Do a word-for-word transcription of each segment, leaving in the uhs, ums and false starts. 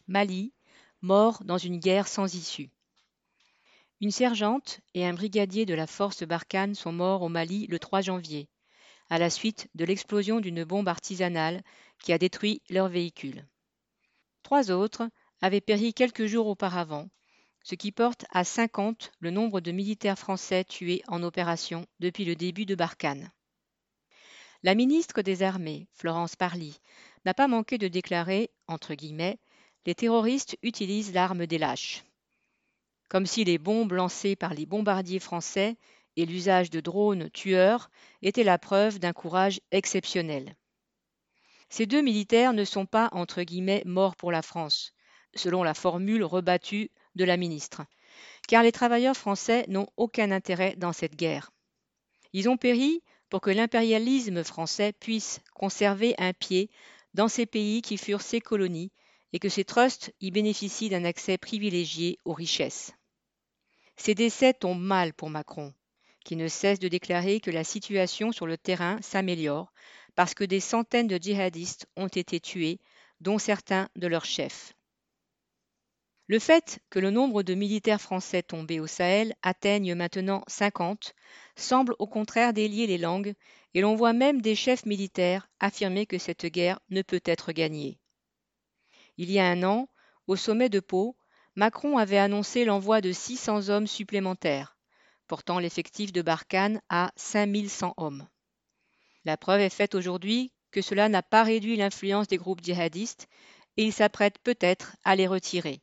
Mali, mort dans une guerre sans issue. Une sergente et un brigadier de la force Barkhane sont morts au Mali le trois janvier, à la suite de l'explosion d'une bombe artisanale qui a détruit leur véhicule. Trois autres avaient péri quelques jours auparavant, ce qui porte à cinquante le nombre de militaires français tués en opération depuis le début de Barkhane. La ministre des Armées, Florence Parly, n'a pas manqué de déclarer, entre guillemets, les terroristes utilisent l'arme des lâches. Comme si les bombes lancées par les bombardiers français et l'usage de drones tueurs étaient la preuve d'un courage exceptionnel. Ces deux militaires ne sont pas, entre guillemets, morts pour la France, selon la formule rebattue de la ministre, car les travailleurs français n'ont aucun intérêt dans cette guerre. Ils ont péri pour que l'impérialisme français puisse conserver un pied dans ces pays qui furent ses colonies et que ces trusts y bénéficient d'un accès privilégié aux richesses. Ces décès tombent mal pour Macron, qui ne cesse de déclarer que la situation sur le terrain s'améliore parce que des centaines de djihadistes ont été tués, dont certains de leurs chefs. Le fait que le nombre de militaires français tombés au Sahel atteigne maintenant cinquante semble au contraire délier les langues et l'on voit même des chefs militaires affirmer que cette guerre ne peut être gagnée. Il y a un an, au sommet de Pau, Macron avait annoncé l'envoi de six cents hommes supplémentaires, portant l'effectif de Barkhane à cinq mille cent hommes. La preuve est faite aujourd'hui que cela n'a pas réduit l'influence des groupes djihadistes et ils s'apprêtent peut-être à les retirer.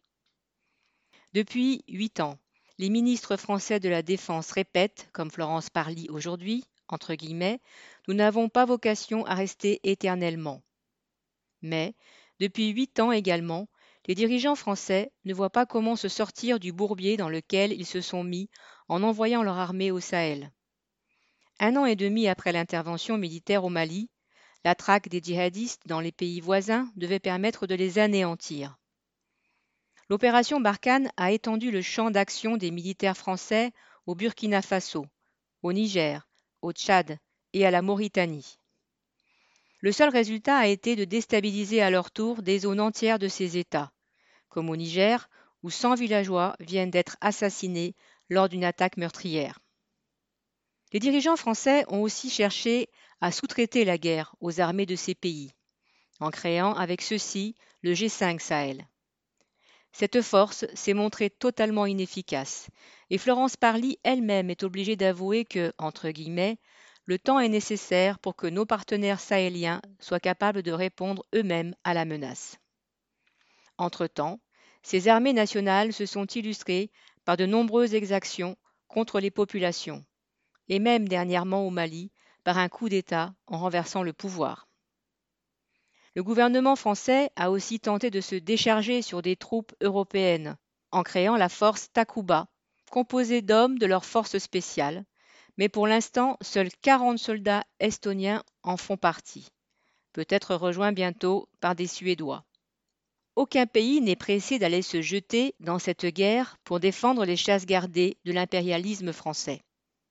Depuis huit ans, les ministres français de la Défense répètent, comme Florence Parly aujourd'hui, entre guillemets, « Nous n'avons pas vocation à rester éternellement ». Mais, depuis huit ans également, les dirigeants français ne voient pas comment se sortir du bourbier dans lequel ils se sont mis en envoyant leur armée au Sahel. Un an et demi après l'intervention militaire au Mali, la traque des djihadistes dans les pays voisins devait permettre de les anéantir. L'opération Barkhane a étendu le champ d'action des militaires français au Burkina Faso, au Niger, au Tchad et à la Mauritanie. Le seul résultat a été de déstabiliser à leur tour des zones entières de ces États, comme au Niger, où cent villageois viennent d'être assassinés lors d'une attaque meurtrière. Les dirigeants français ont aussi cherché à sous-traiter la guerre aux armées de ces pays, en créant avec ceux-ci le G cinq Sahel. Cette force s'est montrée totalement inefficace, et Florence Parly elle-même est obligée d'avouer que, entre guillemets, le temps est nécessaire pour que nos partenaires sahéliens soient capables de répondre eux-mêmes à la menace. Entre-temps, ces armées nationales se sont illustrées par de nombreuses exactions contre les populations, et même dernièrement au Mali, par un coup d'État en renversant le pouvoir. Le gouvernement français a aussi tenté de se décharger sur des troupes européennes, en créant la force Takuba, composée d'hommes de leurs forces spéciales, mais pour l'instant, seuls quarante soldats estoniens en font partie, peut-être rejoints bientôt par des Suédois. Aucun pays n'est pressé d'aller se jeter dans cette guerre pour défendre les chasses gardées de l'impérialisme français.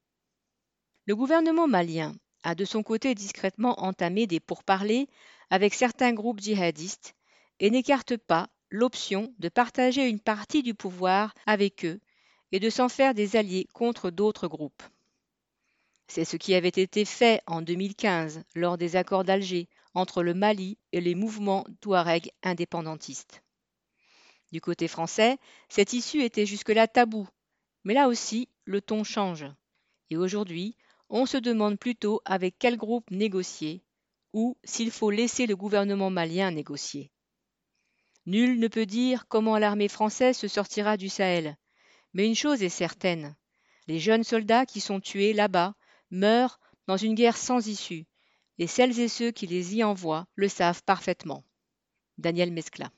Le gouvernement malien a de son côté discrètement entamé des pourparlers avec certains groupes djihadistes et n'écarte pas l'option de partager une partie du pouvoir avec eux et de s'en faire des alliés contre d'autres groupes. C'est ce qui avait été fait en deux mille quinze lors des accords d'Alger entre le Mali et les mouvements touaregs indépendantistes. Du côté français, cette issue était jusque-là taboue, mais là aussi, le ton change. Et aujourd'hui, on se demande plutôt avec quel groupe négocier ou s'il faut laisser le gouvernement malien négocier. Nul ne peut dire comment l'armée française se sortira du Sahel, mais une chose est certaine, les jeunes soldats qui sont tués là-bas meurent dans une guerre sans issue, et celles et ceux qui les y envoient le savent parfaitement. Daniel Mescla.